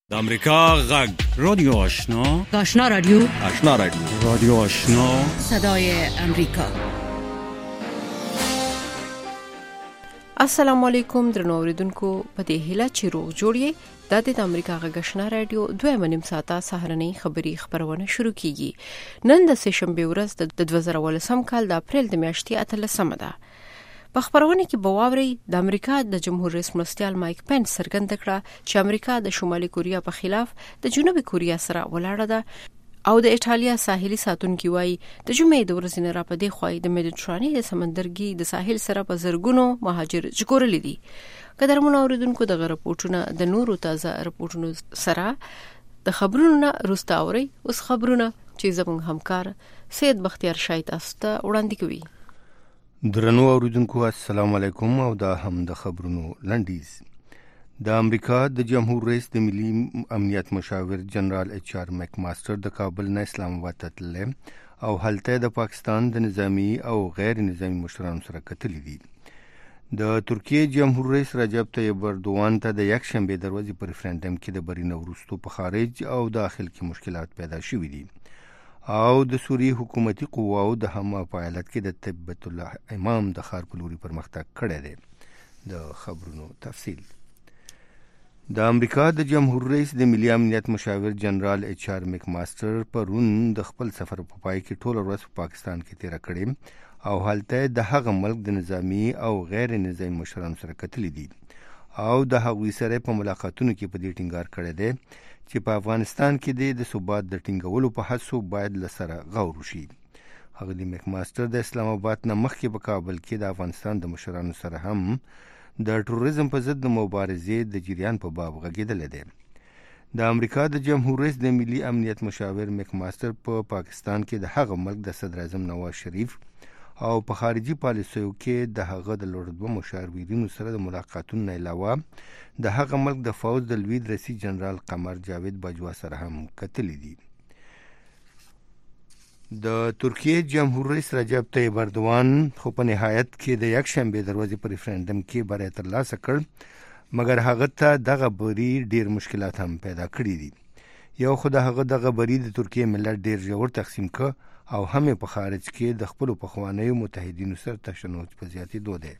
د امریکا غږ رادیو آشنا، آشنا رادیو، آشنا رادیو، رادیو آشنا، صدای امریکا. السلام علیکم درنو اوریدونکو، په دې هیله چې روغ جوړی د امریکا غږ آشنا رادیو 2 ساعته سهارنۍ خبری خبرونه شروع کیږي. نن د سهشنبه ورځ د 2018 کال د اپریل د میاشتې 13 ده. په خبرونه کې بواوري د امریکا د جمهور رئیس مرستیال مایک پنس څرګنده کړه چې امریکا د شمالي کوریا په خلاف د جنوبي کوریا سره ولاړه ده او د ایټالیا ساحلي ساتونکو وايي د جمعې د ورځې نه را پدې خوای د میډیټراني د سمندرګي د ساحل سره په زرګونو مهاجر ژغورل دي. قدرمن اوریدونکو د رپورټونو د نورو تازه رپورټونو سره د خبرونو وروسته اوري اوس خبرونه چې زموږ همکار سید بختیار شایت استه وړاندې کوي. درنو اوریدونکو السلام علیکم او دا هم د خبرونو لنډیز. د امریکا د جمهور رئیس د ملي امنیت مشاور جنرال ایچ آر میک ماستر د کابل نه اسلام آباد ته تللی او هلته د پاکستان د نظامی او غیر نظامی مشرانو سره کتلي دي. د ترکیه جمهور رئیس رجب طیب اردوغان ته د یک شنبه د ورځې په ریفرنډم کې د برینه وروسته په خارج او داخل کې مشکلات پیدا شوي دي او د سوریه حکومتي قواو د حما په ایالت کې د تبت الله امام د ښار په لوري پرمختګ کړی دی. د خبرونو تفصیل. د امریکا د جمهور رئیس د ملي امنیت مشاور جنرال ایچ آر میک ماستر پرون د خپل سفر په پای کې ټول ورځ په پاکستان کې تیره کړې او هلته د هغه ملک د نظامی او غیر نظامی مشرانو سره کتلي دي او د هغوی سره په ملاقاتونو کې په دې ټینګار کړی دی چې په افغانستان کې د ثبات د ټینګولو په هڅو باید لسره غور وشي. هغه میک ماستر د اسلام آباد نه مخکې په کابل کې د افغانستان د مشرانو سره هم د ټوریزم په ضد د مبارزې د جریان په باب غږېدلی دی. د امریکا د جمهور رئیس د ملي امنیت مشاور میک ماستر په پاکستان کې د هغه ملک د صدر اعظم نواز شریف او په خارجي پالیسیو کې د هغه د لوړ مشاورینو سره د ملاقاتونو نه علاوه د هغه ملک د فوج د لوی رئیس جنرال قمر جاوید باجوا سره هم کتلي دي. د ترکیه جمهور رئیس رجب طیب اردوغان خو په نهایت کې د یک شنبه د ورځې په ریفرنډم کې بری ترلاسه کړ مګر هغه ته دغه بری ډیر مشکلات هم پیدا کړي دي. یو خو د هغه دغه بری د ترکیه ملت ډیر ژور تقسیم کړ او هم په خارج کې د خپل پخوانیو متحدینو سره تشنج په زیاتېدو دی.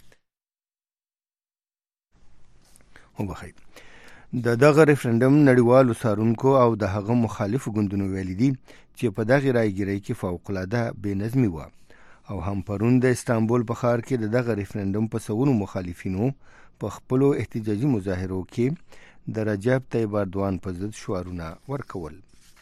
د دغه ریفرنډم نړیوالو څارونکو او د هغه مخالفو ګوندونو ویلي دي چې په دغه رایګیرۍ کې فوق‌العاده بې نظمي وه او هم پرون د استانبول په ښار کې د دغه ریفرنډم په سوونو مخالفینو په خپلو احتجاجي مظاهرو کې د رجب طیب اردوغان په ضد شعارونه ورکول.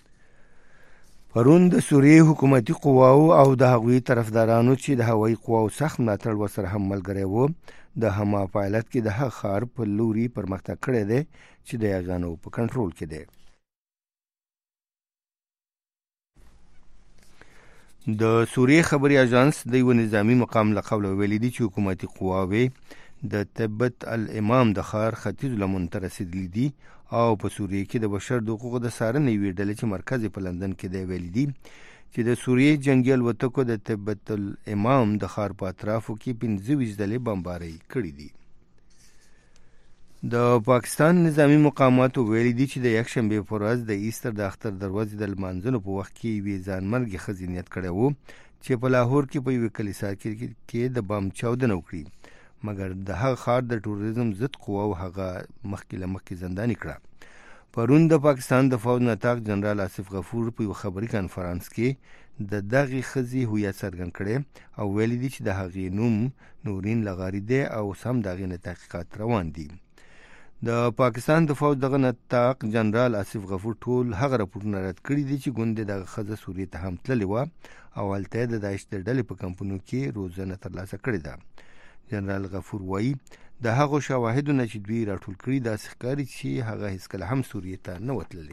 پرون د سوریه حکومتي قواو او د هغوی طرفدارانو چې د هوایي قواو سخت ملاتړ ورسره هم ملګری وو د حما په ایالت کې د هغه ښار په لوري پرمختګ کړی دی چې د یاغانو په کنټرول کې دی. د سوریه خبري اژانس د یو نظامی مقام له قوله ویلي دي چې حکومتي قواوې د تبت الامام د ښار ختیځ لمن ته رسېدلي دي او په سوریه کې د بشر د حقوقو د څارنې یوې ډلې چې مرکز په لندن کې دی ویلي دي چې د سوریه جنګي الوتکو د تبت الامام د ښار په اطرافو کې 25 ځلې بمبارۍ کړي دي. د پاکستان نظامی مقاماتو ویلي دي چې د یک شنبه په ورځ د ایستر د اختر دروازې د لمانځنو په وخت کې یوې ځانمرګې ښځې نیت کړی و چې په لاهور کې په یوې کلیسا کې د بم چاودنه وکړي مګر د هغه ښار د ټوریزم ضد قواو هغه مخکې له مخکې زنداني کړه. پرون د پاکستان د فوج نطاق جنرال آصف غفور په یو خبري کانفرنس کې د دغې ښځې هویت څرګند کړی او ویلي دي چې د هغې نوم نورین لغاري دی او سم د هغې نه تحقیقات روان دي. د پاکستان د فوج دغه نطاق جنرال آصف غفور ټول هغه راپورټونه رد کړي دي چې ګوند دغه ښځه سوریې ته هم تللې وه او هلته د داعش د ډلې په کمپونو کې روزنه ترلاسه کړې ده. جنرال غفور وایي د هغو شواهدو نه چې دوی راټول کړي داسې ښکاري چې هغه هیڅکله هم سوریې ته نه وتللی.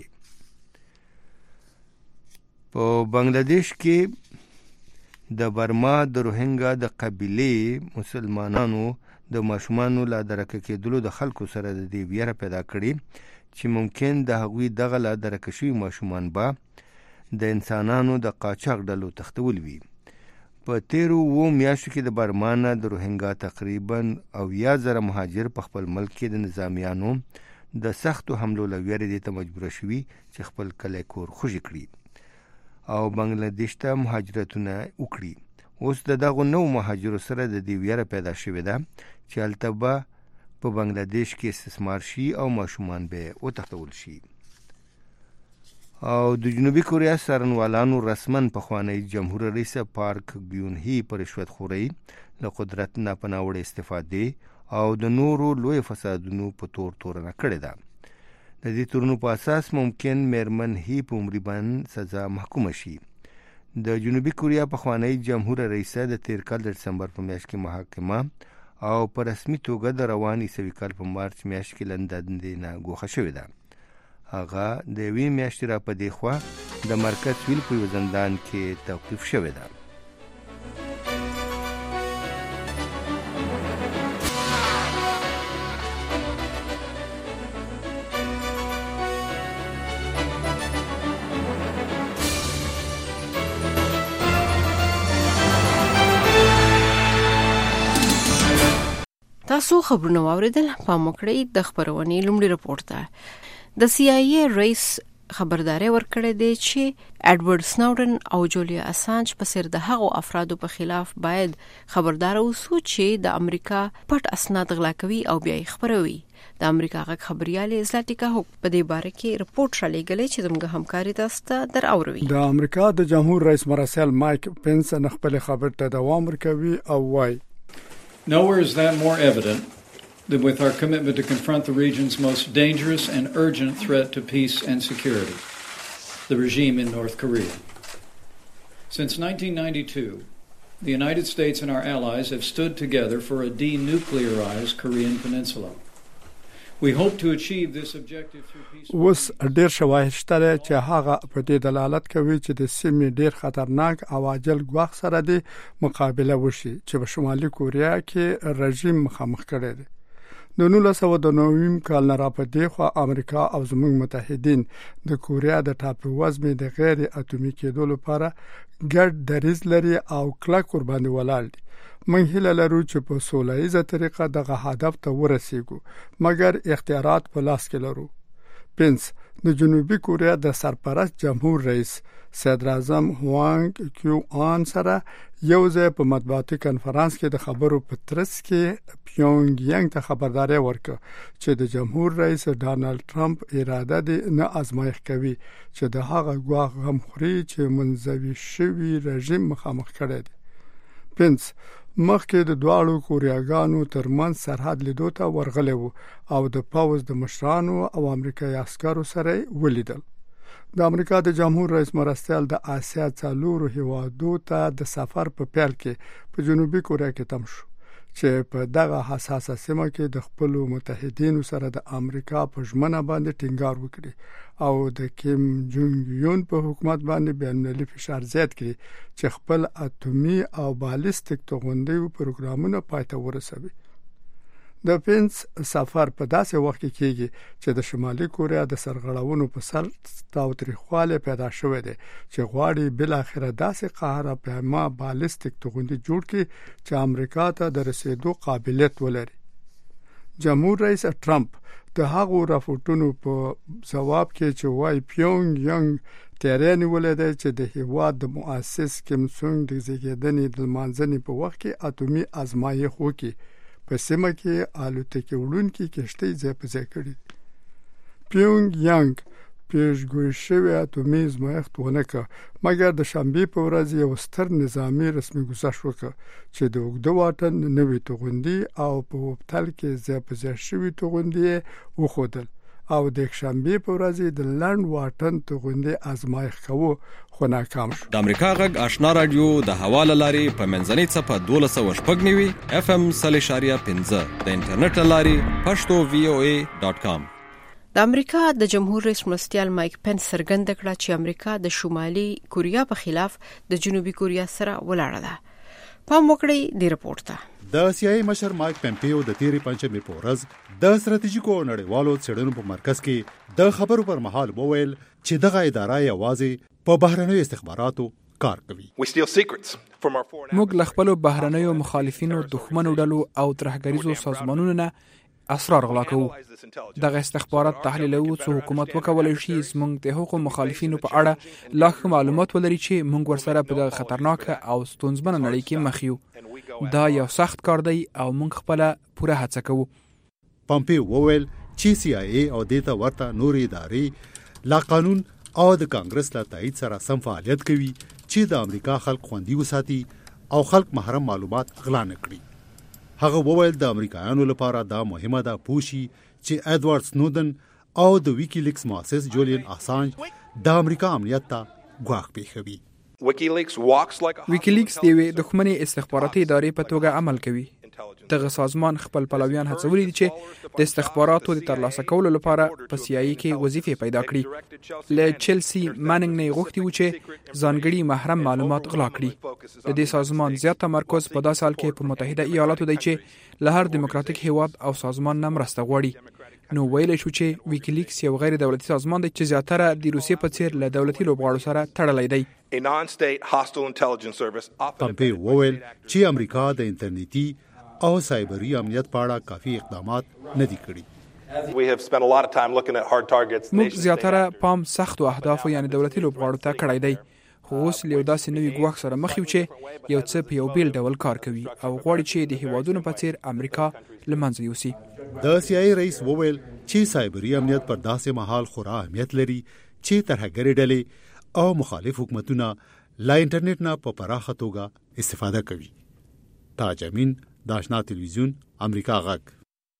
په بنګلادیش کې د برما د روهینګا د قبیلې مسلمانانو د ماشومانو لا درکه کېدلو د خلکو سره د دې ویره پیدا کړي چې ممکن د هغوی دغه لا درکه شوي ماشومان به د انسانانو د قاچاق ډلو تښتول وي. په تیرو 2 میاشتو کې د برما نه د روهینګا تقریبا 10,000 مهاجر په خپل ملک کې د نظامیانو د سختو حملو له ویرې دې ته مجبور شوي چې خپل کلی کور خوشي کړي او بنگلاديش ته مهاجرتونه وکړي. اوس دغه نو مهاجرو سره د دې ویره پیدا شوې ده چې هلته به په بنگلاديش کې استثمار شي او ماشومان به وتښتول شي. او د جنوبي کوریا څارنوالانو رسمن پخوانی جمهور رئیس پارک ګیون هی پر رشوت خوري له قدرت نه پناوړې استفاده او د نورو لوی فسادونو په تورنه کړې ده. د دې تورنو په اساس ممکن میرمن هی په عمري باندې سزا محکوم شي. د جنوبي کوریا پخوانی جمهور رئیس د 13 کال د دسمبر په میاشت کې محاکمه او په رسمي توګه د رواني سوي کال په مارچ میاشت کې لندن نه ګوښه شوې ده. هغه د وی میاشتې را په دی خوا د مرکز ویل په زندان کې توقیف شوې ده. تاسو خبرونه واوریدل. پام وکړئ د خبرونې لومړی رپورټ ده. د CIA رئیس خبرداري ورکړې ده چې اډوارډ سنوډن او جولیا اسانج په سر د هغو افرادو په خلاف باید خبردار اوسو چې د امریکا پټ اسناد غلا کوي او بیا یې خبروي. د امریکا غږ خبريال زلاتیکا هوک په دې باره کې رپورټ را لېږلی چې زموږ همکاري تاسو ته دراوروي. د امریکا د جمهور رئیس مرسل مایک پنس خپل خبر ته دوام ورکوي او وايي Nowhere is that more evident than with our commitment to confront the region's most dangerous and urgent threat to peace and security, the regime in North Korea. Since 1992, the United States and our allies have stood together for a denuclearized Korean peninsula. We hope to achieve this objective through peaceful... اوس ډیر شواهد شته چې هغه په دې دلالت کوي چې د سیمې ډیر خطرناک او عاجل ګواښ سره د مقابله وشي چې په شمالي کوریا کې رژیم مخامخ کړي دي. د 1990 کال نه را پدې خو امریکا او زموږ متحدین د کوریا د ټاپو وزمې د غیر اټومي کېدو لپاره ګډ دریځ لري او کلک قرباني ولاړ دي. موږ هیله لرو چې په سوله‌ایزه طریقه دغه هدف ته ورسیږو، مګر اختیارات په لاس کې لرو. پنس د جنوبي کوریا د سرپرست جمهور رئیس صدر اعظم هوانګ کیو آن سره یو ځای په مطبوعاتي کنفرانس کې د خبرو په ترڅ کې پیونګ یانګ ته خبرداري ورکړه چې د جمهور رئیس ډانلډ ټرمپ اراده دي نه آزمایښت کوي چې د هغه ګواښ غم خوري چې منځوي شوی رژیم مخامخ کړي دي. پنس مخکې د دواړو کوریاګانو ترمنځ سرحد لیدو ته ورغلی وو او د پاوز د مشرانو او امریکایي عسکرو سره ولیدل. د امریکا د جمهور رئیس مرستیال د آسیا څلورو هیوادو ته د سفر په پیل کې په جنوبي کوریا کې تم شو چې په دغه حساسه سیمه کې د خپل متحدینو سره د امریکا په ژمنه باندې ټینګار وکړي او د کیم جونګ یون په حکومت باندې بین‌المللي فشار زیات کړي چې خپل اټومي او بالستیک توغندیو پروګرامونه پای ته ورسوي. د پنس سفر په داسې وخت کې کېږي چې د شمالي کوریا د سرغړونو په سر تاوتریخواله پیدا شوې ده چې غواړي بل اخره داسې قهره پیما بالستیک توغندي جوړ کړي چې امریکا ته د رسیدو قابلیت ولري. جمهور رئیس ټرمپ د هغو راپورټونو په جواب کې چې وايي پیونګ یانګ تیرانی ولده چې د هیواد د مؤسس کیم سونګ د زیږیدنې د مانځنې په وخت کې اټومي ازمایښت وکړي په سیمه کې الوتکې وړونکي کشتۍ ځای په ځای کړي. پیونګ یانګ پیشګویي شوی اټومي ازمایښت ونه کړ، مګر د شنبې په ورځ یو ستر نظامی رسمي ګزارش وکړ چې د اوږده واټن نوې توغندي او په وبتل کې ځای په ځای شوی توغندي وښودل او د شنبې په ورځ د لند واټن توغندي ازمایښت کوو خو ناکام شو. د امریکا غږ آشنا رادیو د حواله لاري په منځنۍ صفه 1290 FM 0.15 د انټرنیټ لاري pashto.voa.com. د امریکا د جمهور رئیس مرستیال مایک پنس څرګنده کړه چې امریکا د شمالي کوریا په خلاف د جنوبي کوریا سره ولاړه ده. پام وکړئ د رپورټ ته. د سیاسي مشر مایک پمپیو د تیری پنځمې په ورځ د ستراتیژیکو نړیوالو څېړنو په مرکز کې د خبرو پر مهال وویل چې دغه اداره یوازې په بهرنیو استخباراتو کار کوي. موږ له خپل بهرنیو مخالفینو، دښمنو ډلو او ترهګریزو سازمانونو نه اسرار غلا کوو. دغه استخبارات تحلیلو چې حکومت وکولای شي زموږ د حقوقو مخالفینو په اړه لا ښه معلومات ولري چې موږ ورسره په دغه خطرناک او ستونزمنه نړۍ کې مخ یو. دا یو سخت کار دی او موږ خپل پوره هڅه کوو. پامپیو وویل چې CIA او دیتا ورته نورې ادارې لا قانون او د کانګرس له تایید سره سم فعالیت کوي چې د امریکا خلک خوندي وساتي او خلک محرم معلومات غلا نه کړي. هغه وویل د امریکایانو لپاره دا مهمه ده پوښي چې ایدوارد سنودن او د ویکیلیکس مؤسس جولین اسانج د امریکا امنیت ته ګواښ پیښوي. ویکیلیکس د یوې دښمنې استخباراتي ادارې په توګه عمل کوي. دغه سازمان خپل پلویان هڅولي دي چې د استخباراتو د ترلاسه کولو لپاره په CIA کې وظیفې پیدا کړي. له چلسی مانینګ نه غوښتي و چې ځانګړي محرم معلومات غلا کړي. د دې سازمان زیات تمرکز په داسې حال کې په متحده ایالاتو دی چې له هر دیموکراتیک هیواد او سازمان نه مرسته غواړي. نو ویلی شو چې ویکیلیکس یو غیر دولتي سازمان دی چې زیاتره د روسیې په څیر له دولتي لوبغاړو سره تړلی دی. پامپیو وویل چې امریکا د انټرنیټي او سایبري امنیت په اړه کافي اقدامات نه دي کړي. موږ زیاتره پام سختو اهدافو یعنی دولتي لوبغاړو ته کړی دی. خو اوس له داسې نوي ګواښ سره مخ یو چې یو څه په یو بیل ډول کار کوي او غواړي چې د هیوادونو په څیر امریکا له منځه یوسي. د CIA رئیس وویل چې سایبري امنیت پر داسې مهال خورا اهمیت لري چې ترهګرې ډلې او مخالف حکومتونه لا انټرنیټ نه په پراخه توګه استفاده کوي. تاج امین، د آشنا تلویزیون، امریکا غږ.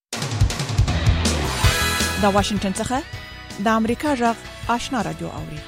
د واشنگټن څخه د امریکا غږ آشنا رادیو اوري.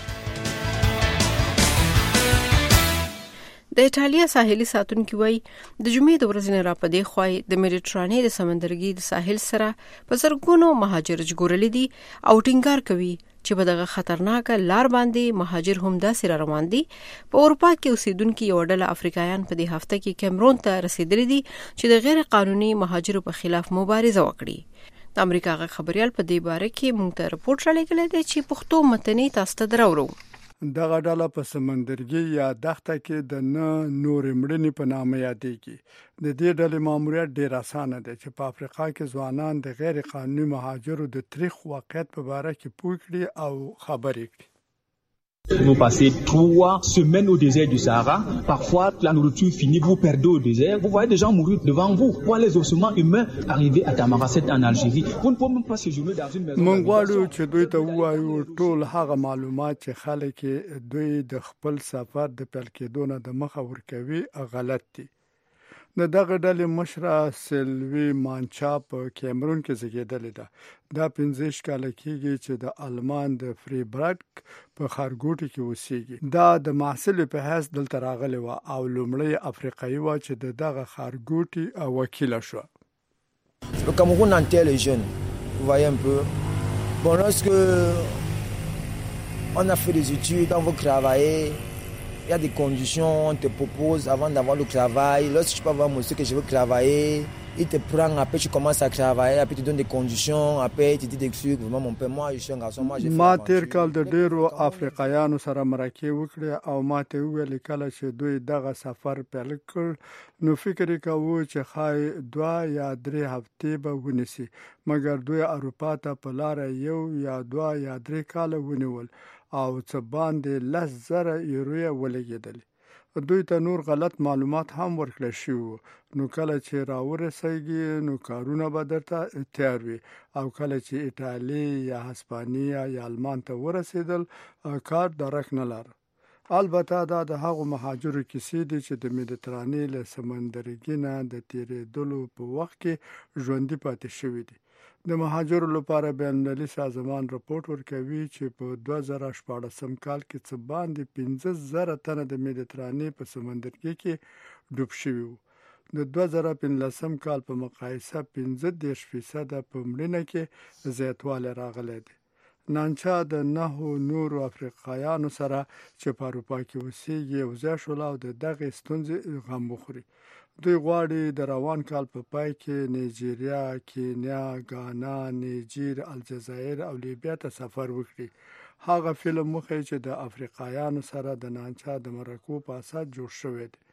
د ایټالیا ساحلي ساتونکو وایي د جمعې د ورځې نه راپدې خوای د میډیټرانې د سمندرګي د ساحل سره په زرګونو مهاجر ژغورل دي او ټینګار کوي چې په دغه خطرناک لار باندې مهاجر هم داسې روان دي. په اروپا کې اوسیدونکو یو ډله افریقایان په دې هفته کې کیمرون ته رسیدلي دي چې د غیر قانوني مهاجرو په خلاف مبارزه وکړي. د امریکا غږ خبريال په دې باره کې مونږ ته رپورټ را لګلې دی چې پښتو متني تاسو ته دراوړو. دغه ډله په سمندرګي یا دښته کې د نه نورې مړنې په نامه یادېږي. د دې ډلې ماموریت ډېر اسانه دی چې په افریقا کې ځوانان د غیر قانوني مهاجرو د تاریخ واقعیت په باره کې پوه کړي او خبرې کړي. Vous passez 3 semaines au désert du Sahara. Parfois, la nourriture finit, vous perdez au désert. Vous voyez des gens mourir devant vous. Vous voyez les ossements humains arriver à Tamaracet en Algérie. Vous ne pouvez même pas séjourner dans une maison. موږ غواړو چې دوی ته ووایو ټول هغه معلومات چې خلک دوی د خپل سفر د پیل کېدو نه د مخه ورکوي غلط دي. د دغه ډلې مشره سلوي مانچا په کیمرون کې زیږیدلې ده. دا 15 کاله کېږي چې د آلمان د فریبرګ په ښارګوټي کې اوسېږي. دا د محصل په حیث دلته راغلی و او لومړی افریقایي و چې د دغه ښارګوټي وکیله شو. Le Cameroun entier les jeunes, vous voyez un peu. Bon, lorsque on a fait des études, on veut travailler, il y a des conditions, on te propose avant d'avoir le travail. Lorsque tu peux avoir monsieur que je veux travailler, il te prend, après tu commences à travailler, après tu donnes des conditions, après tu dis des trucs. Vraiment mon père, moi je suis un garçon, moi j'ai fait. ما تیر کال د ډیرو افریقایانو سره مرکه وکړه او ما ته ویل کله چې دوی دغه سفر پیل کړ نو فکر وکاو چې خای 2 یا 3 هفتې به ونیسي، مګر دوی اروپا ته په لار 1 یا 2 یا 3 کال ونیول او څه باندې 10,000 یورو ولګیدل. دوی ته نور غلط معلومات هم ورکړل شو. نو کله چې راورسېږي نو کارونه به درته تیار وي او کله چې ایټالیا یا هسپانیا یا آلمان ته ورسېدل کار درک نه لار. البته دا د هغو مهاجرو کیسې دي چې د میډیټرانې له سمندرګي نه د تیرېدلو په وخت کې ژوندي پاتې شوي دي. د مهاجرو لپاره بین‌المللي سازمان رپورټ ورکوي چې په 2014 کال کې څه باندې 15,000 تنه د میډیټرانې په سمندرګي کې ډوب شوي وو. د 2015 کال په مقایسه 15% په مړینه کې زیاتوالی راغلی دی. نانچا د 9 نورو افریقایانو سره چې په اروپا کې اوسېږي یوځای شول او د دغې ستونزې غم وخوري. دوی غواړي د روان کال په پای کې نایجیریا، کینیا، غانا، نیجر، الجزایر او لیبیا ته سفر وکړي. هغه فلم مخې چې د افریقایانو سره د نانچا د مرکو په اساس جوړ شوی دی.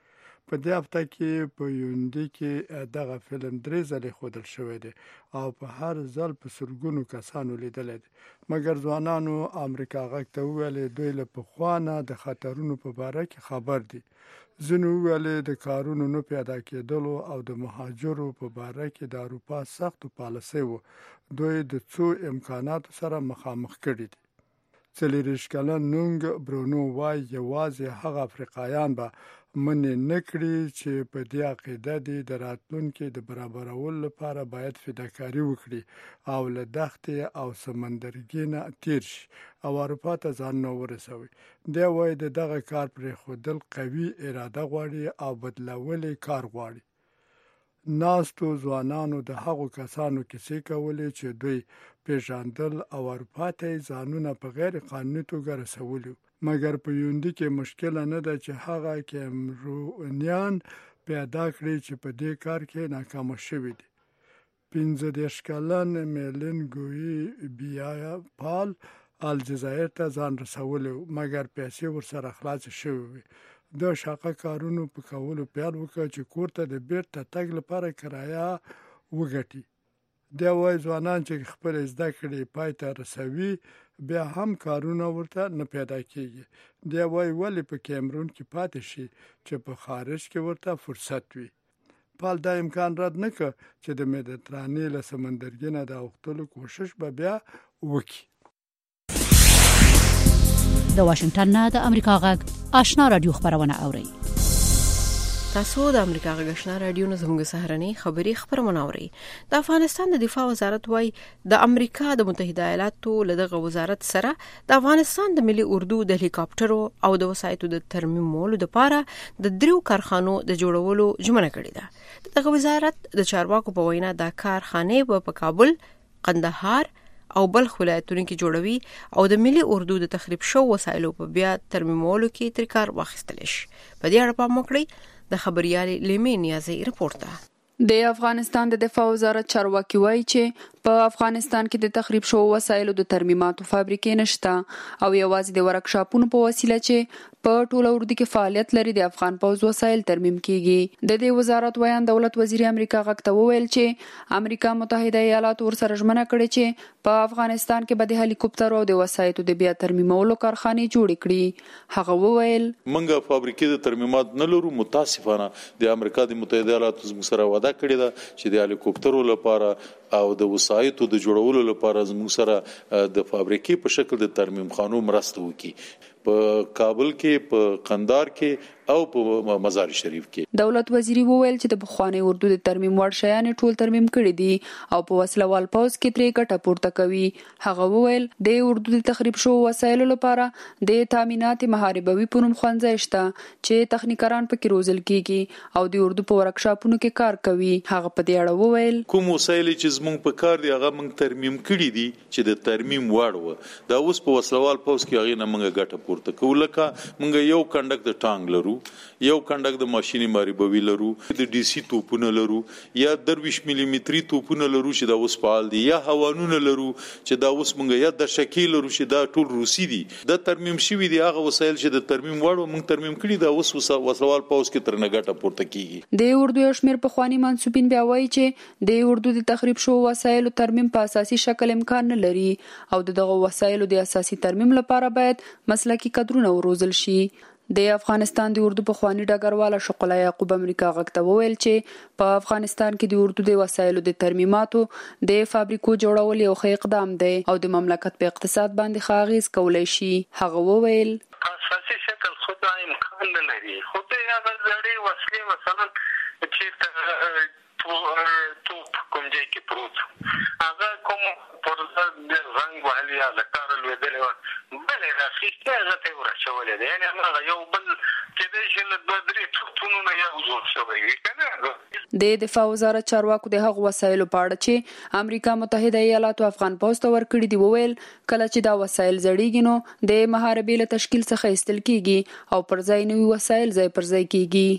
په دې هفته کې په یوندي کې دغه فلم 3 ځله ښودل شوی دی او په هر ځل په سلګونو کسانو لیدل دي، مګر ځوانانو امریکا غږ ته ویل دوی له پخوانه د خطرونو په اړه کې خبر دي. ځینو ویل د کارونو نه پیدا کېدلو او د مهاجرو په اړه کې د اروپا سخت پالیسي وو دوی د څو امکاناتو سره مخامخ کړي دي. 40 کلن نونګ برونو وای یوازې هغه افریقایان به منې نکړي چې په دې عقیده دي د راتلونکي د برابرولو لپاره باید فداکاري وکړي او له دښتې او سمندرګي نه تیر شي او اروپا ته ځان نه ورسوي. دی وای دغه کار پرېښودل قوي اراده غواړي او بدلولې کار غواړي. ناستو ځوانانو د هغو کسانو کیسې کولې چې دوی پیژندل او اروپا ته ځانونه په غیر قانوني توګه رسولي، مګر په یوندي کې مشکل نه ده چې هغه کیمرونیان پیدا کړي چې په دې کار کې ناکام شوي دي. 15 کلن میلین ګوی بیا پال الجزایر ته ځان رسولی، مګر پیسې ورسره خلاص شوي وي. د شاقه کارونو په کولو پیل وکړ چې کور ته د بیرته تګ لپاره کرایه وګټي. دی وای ځوانان چې خپل زده کړې پای ته رسوي بیا هم کارونه ورته نه پیدا کیږي. دی وای ولې په کیمرون کې پاتې شي چې په خارج کې ورته فرصت وي. پال دا امکان رد نه کړ چې د مدیترانې له سمندرګي نه د اوښتلو کوشش به بیا وکړي. د واشنگټن نه د امریکا غږ آشنا رادیو خبرونه اوري. تاسو د امریکا غږ آشنا رادیو نه زموږ سهارنۍ خبری خبرونه اوري. د افغانستان د دفاع وزارت وايي د امریکا د متحده ایالاتو له دغه وزارت سره د افغانستان د ملي اردو د هلیکاپټرو او د وسایطو د ترمیمولو لپاره د 3 کارخانو د جوړولو ژمنه کړې ده. دغه وزارت د چارواکو په وینا د کارخانې په کابل، قندهار او بلخ ولایتونو کې جوړوي او د ملي اردو د تخریب شو وسایلو په بیا ترمیمولو کې تر کار واخیستل شي. په دې اړه پام وکړئ. د خبريالي لیمې نیازي رپورټ ده. د افغانستان د دفاع وزارت چارواکي وایي چې په افغانستان کې د تخریب شو وسایلو د ترمیماتو فابریکې نشته او یوازې د ورکشاپونو په وسیله چې په ټوله اردو کې فعالیت لري د افغان پوځ وسایل ترمیم کیږي. د دې وزارت ویان دولت وزیر امریکا غږ ته وویل چې امریکا متحده ایالات ورسره ژمنه کړې چې په افغانستان کې به د هلیکوپټر او د وسایطو د بیا ترمیمولو کارخانې جوړې کړي. هغه وویل منګه فابریکې د ترمیمات نه لرو، متاسفانه د امریکا د متحده ایالاتو سره وعده کړې ده چې د هلیکوپټرو لپاره او د وسایطو د جوړولو لپاره زموږ سره د فابریکې په شکل د ترمیم خانو مرسته وکړي په کابل کې، په قندهار کې او په مزار شریف کې. دولت وزیر وویل چې د بخوانی اردو د ترمیم وړ شیان ټول ترمیم کړي دي او په وسلوال پوز کې ترې ګټه پورته کوي. هغه وویل د اردو د تخریب شو وسایلو لپاره د تامینات محاربوي په نوم ښوونځی شته چې تخنیکران پکې روزل کیږي او د اردو په ورکشاپونو کې کار کوي. هغه په دې اړه وویل کوم وسایل چې زموږ په کار دی هغه موږ ترمیم کړي دي چې د ترمیم وړ و دا اوس په وسلوال پوز کې هغه نه موږ ګټه پورته کوو. لکه موږ یو کنډک د ټانک لرو، یو کنډک د ماشيني محاربوي لرو، د ډي سي توپونه لرو، یا 23 ملي متري توپونه لرو چې دا اوس فعال دي، یا هوانونه لرو چې دا اوس موږ یا د شکل لرو چې دا ټول روسي دي. د ترمیم شوی دی هغه وسایل چې د ترمیم وړ موږ ترمیم کړي دا اوس وسلوال پوز کې تر نه ګټه پورته کیږي. د اردو یو شمېر په خواني منسوبین بیا وایي چې د اردو د تخریب شو وسایلو ترمیم په اساسي شکل امکان نه لري او دغه وسایلو د اساسي ترمیم لپاره باید مسلکي کادرونه وروزل شي. د افغانستان د اردو په خواني ډګرواله شقلا یعقوب امریکا غږ ته وویل چې په افغانستان کې د اردو د وسایلو د ترمیماتو د فابریکو جوړول یو ښه اقدام دی او د مملکت په اقتصاد باندې ښه اغیز کولی شي. هغه وویل اساسي شکل خو دا امکان نه لري، خو د هغه زړې وسلې مثلا چې توپ کوم ځای کې پروت هغه کوم پرځ د رنګ وهلي یا لکار لویدلې بل راخیسته هغه ته ورچولې ده، یعنی هغه یو بل چې د شل د درې توپونو نه یو جوړ شوی وي کنه. د دفاع وزارت چارواکو د هغو وسایلو په اړه چې امریکا متحده ایالاتو افغان پوځ ته ورکړي دي وویل کله چې دا وسایل زړیږي نو د محاربې له تشکیل څخه ایستل کیږي او پر ځای نوي وسایل ځای پر ځای کیږي.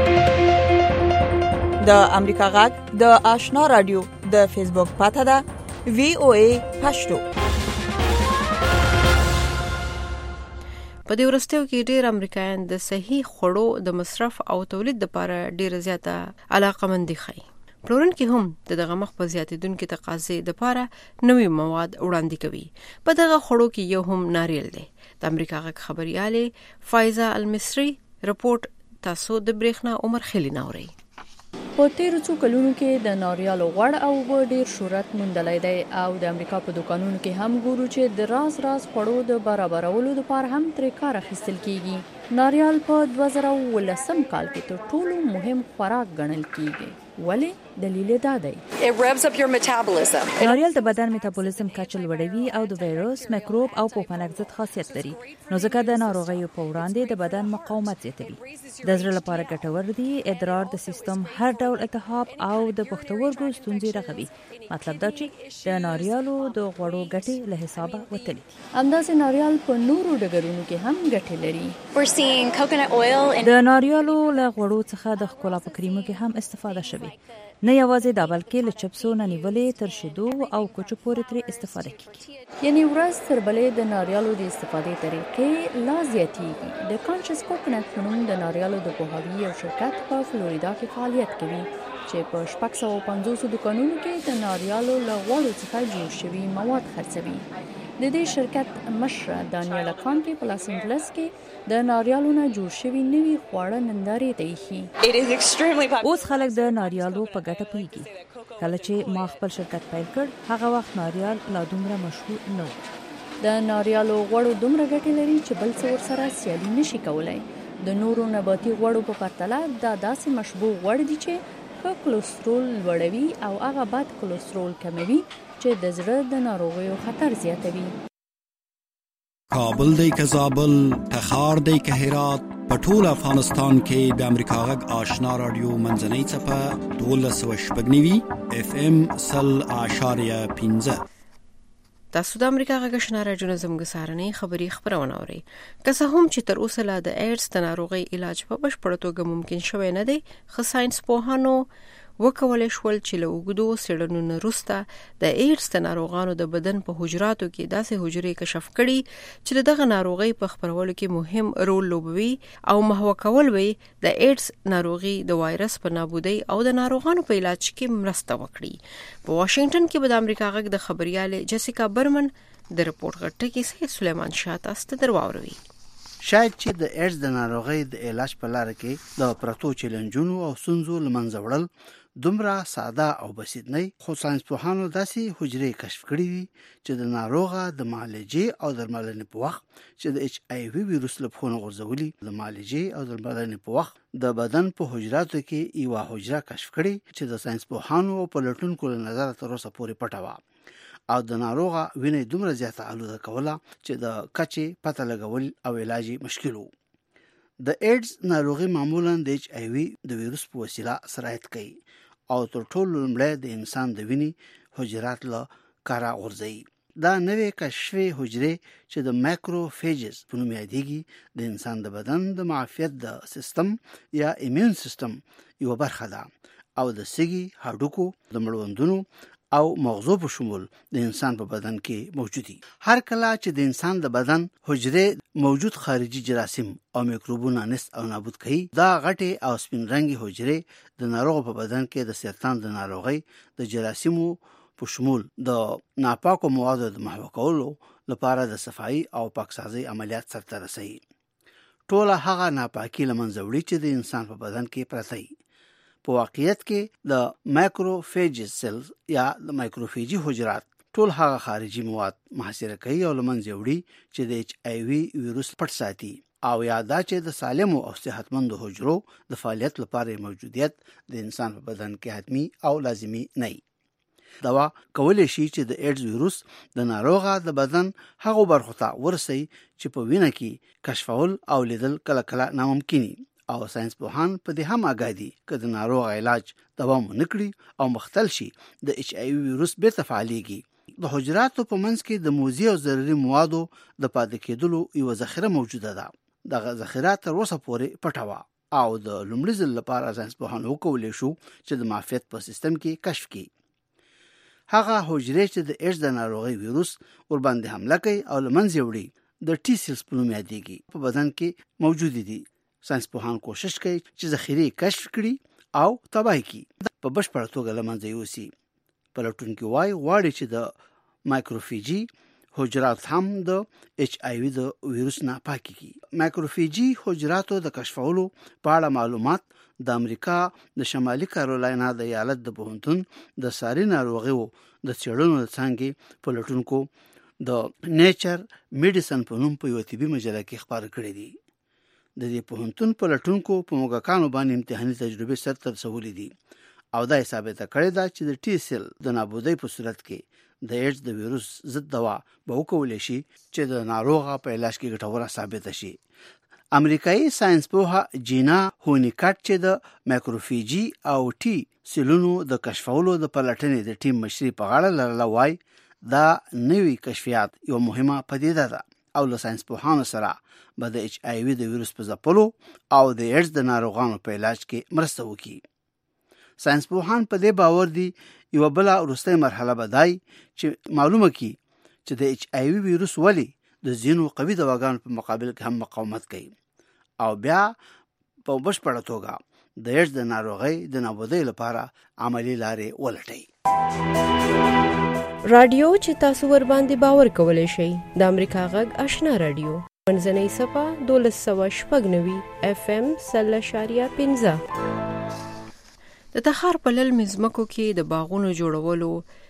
د امریکا غږ د آشنا رادیو د فیسبوک پاته ده VOA پښتو. په دې ورستیو کې ډېر امریکایان د صحیح خوړو د مصرف او تولید لپاره ډېر زیاته علاقمندي ښيي. پلورونکي هم دغه مخ په زیاتېدونکو تقاضې لپاره نوي مواد وړاندې کوي. په دغه خوړو کې یو هم ناریل دی. د امریکا غږ خبرياله فایزه المصری رپورت تاسو د برېښنا عمر خلی ناوري. په تیرو څو کلونو کې د ناریالو غوړ او اوبه ډیر شهرت موندلی دی او د امریکا په دوکانونو کې هم ګورو چې د راز خوړو د برابرولو لپاره هم ترې کار اخیستل کیږي. ناریال په 2019 کال کې تر ټولو مهم خوراک ګڼل کیږي. ولی دلیل دا دی ناریال د بدن میتابولیزم کچه لوړوي او د وایروس، میکروب او پوپنک ضد خاصیت لري، نو ځکه د ناروغیو په وړاندې د بدن مقاومت زیاتوي. د زړه لپاره ګټور دي، ادرار د سیستم هر ډول التهاب او د پښتورګو ستونزې رغوي. مطلب دا چې د ناریالو د غوړو ګټې له حسابه وتلي دي. همداسې ناریال په نورو ډګرونو کې هم ګټې لري. د ناریالو له غوړو څخه د ښکلا په کریمو کې هم استفاده شوی. نه یوازې دا بلکې له چپسو نه نیولې تر شیدو او کوچو پورې ترې استفاده کیږي. یعنی ورځ تر بلې د ناریالو د استفادې طریقې لا زیاتېږي. د کانشس کوکونټ په نوم د ناریالو د پوهاوي یو شرکت په فلوریدا کې فعالیت کوي چې په 650 دوکانونو کې د ناریالو له غوړو څخه جوړ شوي مواد خرڅوي. د دې شرکت مشره دانیالا کانټي په لاس انجلس کې د ناریالو نه جوړ شوي نوي خواړه نندارې ته ایښي. اوس خلک د ناریالو په ګټه پوهیږي. کله چې ما خپل شرکت پیل کړ هغه وخت ناریال لا دومره مشهور نه و. د ناریالو غوړو دومره ګټې لري چې بل څه ورسره سیالي نشي کولای. د نورو نباتي غوړو په پرتله دا داسې مشبوع غوړ دي چې ښه کلسترول لوړوي او هغه بد کلسترول کموي چې د زړه د ناروغیو خطر زیاتوي. کابل دی که زابل، تخار دی که هرات، په ټول افغانستان کې د امریکا غږ آشنا رادیو منځنۍ څپه 12.9 FM 100.15. تاسو د امریکا غږ آشنا رادیو زموږ سهارنۍ خبری خبرونه اورئ. که څه هم چې تر اوسه لا د ایډز د ناروغي علاج په بشپړه توګه ممکن شوی نه دی، خو ساينس پوهانو وکولای شول چې له اوږدو څېړنو وروسته د ایډز د ناروغانو د بدن په حجراتو کې داسې حجرې کشف کړي چې دغه ناروغي په خپرولو کې مهم رول لوبوي او محو کول وي د ایډز ناروغي د وایرس په نابودۍ او د ناروغانو په علاج کې مرسته وکړي. په واشنگټن کې د امریکا غږ د خبرياله جیسیکا برمن د رپورت غټه کې سید سلیمان شاه تاسو ته درواوروي. شاید چې د ایډز د ناروغي د علاج په لار کې د پرتو چیلنجونو او سنځو لمنځه وړل دومره ساده او بسیط نه، خو ساينس پوهانو داسې حجرې کشف کړې دي چې د ناروغه د معالجې او درملنې په وخت چې د HIV ویروس له خونه غورځولي د معالجې او درملنې په وخت د بدن په حجراتو کې یو حجره کشف کړي چې د ساينس پوهانو په لټونکو له نظر تر اوسه پورې پټه و او د ناروغه وینې دومره زیاته آلوده کوله چې د کچې پته لګول او علاج مشکل وو. د ایډز ناروغي معمولا د HIV د ویروس په وسیله سرایت کوي او تر ټولو لومړی د انسان د وینې حجرات له کاره غورځوي. دا نوې کشفي حجرې چې د مایکروفیجز په نوم یادېږي د انسان د بدن د معافیت د سیستم یا ایمیون سیستم یو برخه ده او د سږي، هډوکو، د مړوندونو او مغزو په شمول د انسان په بدن کې موجودي. هر کله چې د انسان د بدن حجرې موجود خارجي جراثیم او میکروبونه نست او نابود کوي، دا غټي او سپین رنگي حجرې د ناروغ په بدن کې د سرطان د ناروغي د جراثیمو په شمول د ناپاکو موادو د محو کولو لپاره د صفائی او پاکسازي عملیات سرته رسوي. ټول هغه ناپاکي لمنځه وړي چې د انسان په بدن کې پراته وي. په واقعیت کې د مایکروفیجز سیلز یا د مایکروفیجي حجرات ټول هغه خارجي مواد محاصره کوي او لمنځه وړي چې د HIV ویروس پټ ساتي او یا دا چې د سالمو او صحتمند حجرو د فعالیت لپاره موجودیت د انسان په بدن کې حتمی او لازمی نه وي. دوا کولای شي چې د ایډز ویروس د ناروغه د بدن هغه برخو ته ورسي چې په وینه کې کشفول او لیدل کله کله ناممکن دي او ساينس پوهان په دې هم آګادي چې د ناروغ علاج دوام نکړي او مختل شي د HIV ویروس بیرته فعاليږي. د حجراتو په منځ کې د موزي او ضروري موادو د پاتې کېدلو یو ذخیره موجوده ده. دغه ذخیره تر اوسه پورې پټه وه او د لومړي ځل لپاره ساينس پوهان وکولای شو چې د معافیت په سیستم کې کشف کړي. هغه حجرې چې د ایډز د ناروغي ویروس ور باندې حمله کوي او لمنځه وړي د ټي سیلز په نوم یادېږي په بدن کې موجود دي. ساينسپوهان کوشش کوي چې ذخیره کشف کړي او تباہي کړي په بشپړه توګه له منځه یوسي. پلټونکي وايي غواړي چې د مایکروفیجي حجرات هم د HIV د ویروس نه پاکي کړي. مایکروفیجي حجراتو د کشفولو په اړه معلومات د امریکا د شمالي کارولاینا د ایالت د پوهنتون د ساري ناروغیو د څېړنو څنګه پلټونکو د نیچر میډیسن په نوم په یو طبي مجله کې خبر کړی دی. د دې پوهنتون پلټونکو په موږکانو باندې امتحاني تجربه سره ترسولې دي او دا ثابته کړې ده چې د ټي سیل د نابودۍ په صورت کې د ایډز د ویروس ضد دوا به وکولای شي چې د ناروغه په علاج کې ګټوره ثابت شي. امریکایي ساينسپوه جینا هونیکټ چې د مایکروفیجي او ټي سیلونو د کشفولو د پلټنې د ټیم مشري په غاړه لرله وای دا نوې کشفیات یو مهمه پدیده ده او له ساينسپوهانو سره به د HIV د ویروس په ځپلو او د ایډز د ناروغانو په علاج کې مرسته وکړي. ساينسپوهان په دې باور دي یو بل وروستۍ مرحله بدای چې معلومه کی چې د HIV ویروس ولی د ځینو قوي دواګانو په مقابل کې هم مقاومت کوي او بیا په بشپړه توګه د ایډز د ناروغۍ د نابودۍ لپاره عملی لارې ولټوي. رادیو چې تاسو ور باندې باور کولای شئ د امریکا غږ آشنا رادیو منځنۍ صفه 1290 FM 3.15 د تخار په لل مزمکو کې د باغونو جوړولو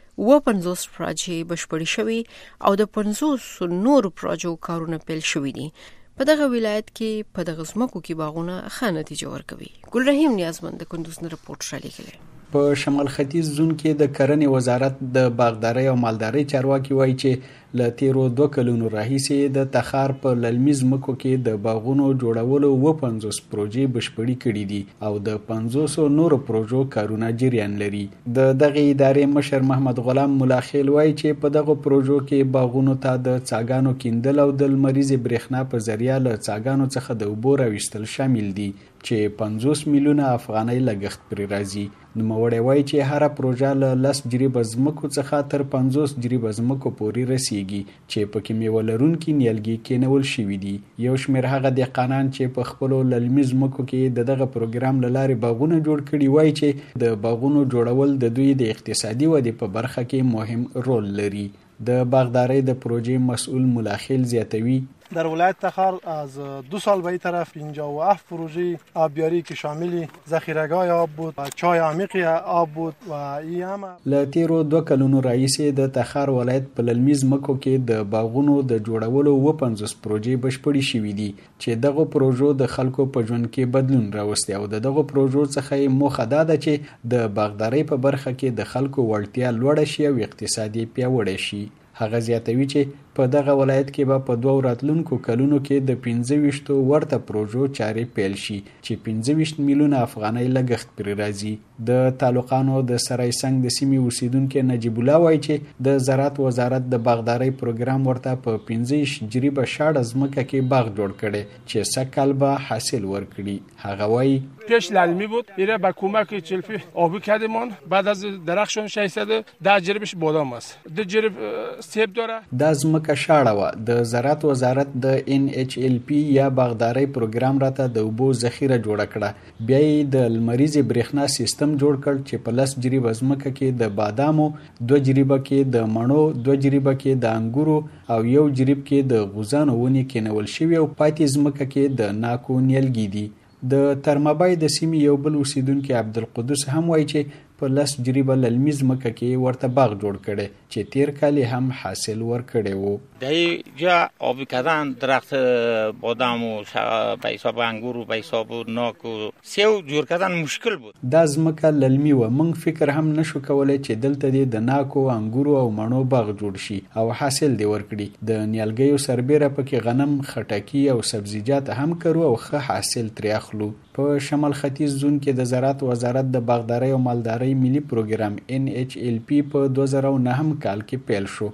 50 پروژې بشپړې شوې او د 50 نور پروژو کارونه پیل شوې دي. په دغه ولایت کې په دغه زمکو کې باغونه ښه نتیجه ورکوي. ګلرحیم نیازمند د کندوز نه رپورټ را لېږلی. په شمال ختیځ زون کې د کرنې وزارت د باغدارۍ او مالدارۍ چارواکي وایي چې له تیرو 2 کلونو راهیسې د تخار په للمي ځمکو کې د باغونو جوړولو 50 پروژې بشپړې کړې دي او د 500 نورو پروژو کارونه جریان لري. د دغه ادارې مشر محمد غلام ملاخیل وایي چې په دغه پروژو کې باغونو ته د څاګانو کیندل او د لمریزې برېښنا په ذریعه له څاګانو څخه د اوبو راویستل شامل دي چې 50 میلیونه افغانۍ لګښت پرې راځي. نوموړی وایي چې هره پروژه له 10 جریبه ځمکو څخه تر 50 جریبه ځمکو پورې رسیږي چې پکې میوه لرونکي نیالګي کېنول شوي دي. یو شمېر هغه دهقانان چې په خپلو للمي ځمکو کې د دغه پروګرام له لارې باغونه جوړ کړي وایي چې د باغونو جوړول د دوی د اقتصادي ودې په برخه کې مهم رول لري. د باغدارۍ د پروژې مسئول ملاخیل زیاتوي در ولایت تخار از 2 سال به این طرف 57 پروژه آبیاری که شامل ذخیره‌گاه آب بود و چای عمیق آب بود و این هم له تیرو 2 کلونو راهیسې د تخار ولایت په للمي ځمکو کې د باغونو د جوړولو 50 پروژې بشپړې شوې دي چې دغه پروژو د خلکو په ژوند کې بدلون راوستي او دغه پروژو څخه موخه دا ده چې د باغدارۍ په برخه کې د خلکو وړتیا لوړه شي او اقتصادي پیاوړی شي. هغه زیاتوي چې په دغه ولایت کې به په 2 راتلونکو کلونو کې د 25 ورته پروژو چارې پیل شي چې 25 میلیونه افغانۍ لګښت پرې راځي. د تعلقانو د سرای سنگ د سیمې اوسیدونکو نجیب الله وایي چې د زراعت وزارت د باغدارۍ پروګرام ورته په 15 جریبه شاړه ځمکه کې باغ جوړ کړي چې سکل به حاصل ورکړي. هغه وایي پیش للمی بود ایره با کمک چلفی آبی کردمان بعد از درخشان 610 جریبش بادام است 2 جریب سیب داره. دا ځمکه شاړه وه. د زراعت وزارت د NHLP یا باغدارۍ پروګرام راته د اوبو ذخیره جوړه کړه. بیا یې د لمریزې برېښنا سیستم جوړ کړ چې په 10 جریبه ځمکه کې د بادامو 2 جریبه کې د مڼو 2 جریبه کې د انګورو او 1 جریب کې د غوزانو ونې کېنول شوي او پاتې ځمکه کې د ناکو نیالګي دي. د ترمابای د سیمې یو بل اوسیدونکي عبدالقدوس هم وایي چې په 10 جریبه للمي ځمکه کې ورته باغ جوړ کړي چې تیر کال هم حاصل ورکړی وو. در اینجا آبی کردن درخت بادام و به حساب انگور و به حساب ناک و سیب جوړ کردن مشکل بود. دا ځمکه للمي و. موږ فکر هم نشو کولای چې دلته د ناکو انګورو او مڼو باغ جوړ شي او حاصل دی ورکړي. د نیالګیو سربېره پکې غنم خټکی او سبزیجات هم کرو او ښه حاصل ترې اخلو. په شمال ختیځ زون کې د زراعت وزارت د باغدارۍ او مالدارۍ ملي پروګرام NHLP په 2009 کال کې پیل شو.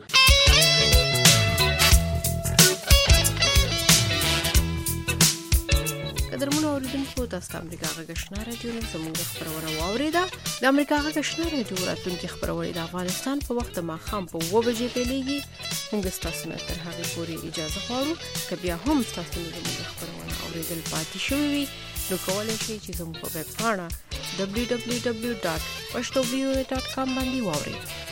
قدرمنو اوریدونکو تاسو د امریکا غږ آشنا رادیو نن زموږ خبرونه واوریده. د امریکا غږ آشنا رادیو راتلونکي خبرونه د افغانستان په وخت ماښام په 2 بجې پیلېږي. موږ تاسو نه تر هغه پورې اجازه غواړو چې بیا هم تاسو زموږ خبرونه اوریدل پاتې شوي وي نو کولای شئ چې زموږ په ویب پاڼه www.pashtovoa.com باندې واورئ.